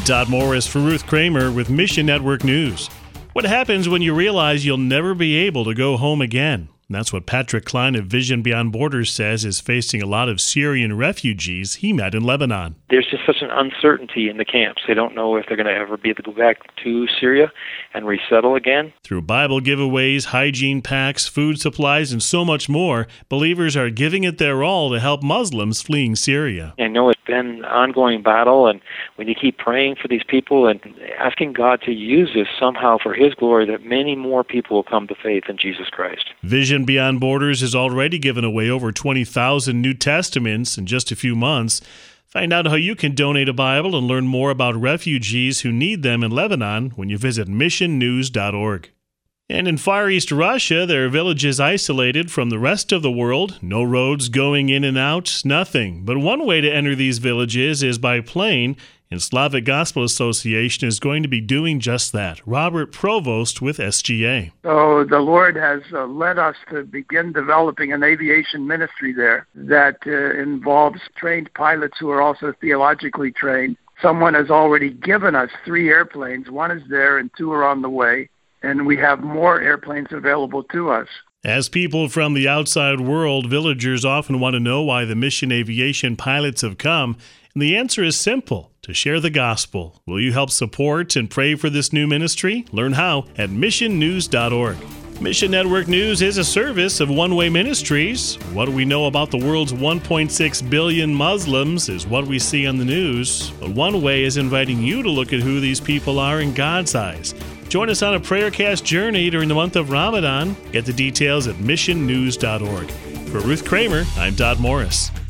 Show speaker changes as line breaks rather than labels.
Todd Morris for Ruth Kramer with Mission Network News. What happens when you realize you'll never be able to go home again? That's what Patrick Klein of Vision Beyond Borders says is facing a lot of Syrian refugees he met in Lebanon.
There's just such an uncertainty in the camps. They don't know if they're going to ever be able to go back to Syria and resettle again.
Through Bible giveaways, hygiene packs, food supplies, and so much more, believers are giving it their all to help Muslims fleeing Syria.
I know it's been an ongoing battle, and we need to keep praying for these people and asking God to use this somehow for His glory, that many more people will come to faith in Jesus Christ.
Vision Beyond Borders has already given away over 20,000 New Testaments in just a few months. Find out how you can donate a Bible and learn more about refugees who need them in Lebanon when you visit missionnews.org. And in Far East Russia, there are villages isolated from the rest of the world. No roads going in and out, nothing. But one way to enter these villages is by plane, and Slavic Gospel Association is going to be doing just that. Robert Provost with SGA.
So the Lord has led us to begin developing an aviation ministry there that involves trained pilots who are also theologically trained. Someone has already given us 3 airplanes. 1 is there and 2 are on the way. And we have more airplanes available to us.
As people from the outside world, villagers often want to know why the Mission Aviation pilots have come. And the answer is simple: to share the gospel. Will you help support and pray for this new ministry? Learn how at missionnews.org. Mission Network News is a service of One Way Ministries. What do we know about the world's 1.6 billion Muslims is what we see on the news. But One Way is inviting you to look at who these people are in God's eyes. Join us on a Prayercast journey during the month of Ramadan. Get the details at missionnews.org. For Ruth Kramer, I'm Todd Morris.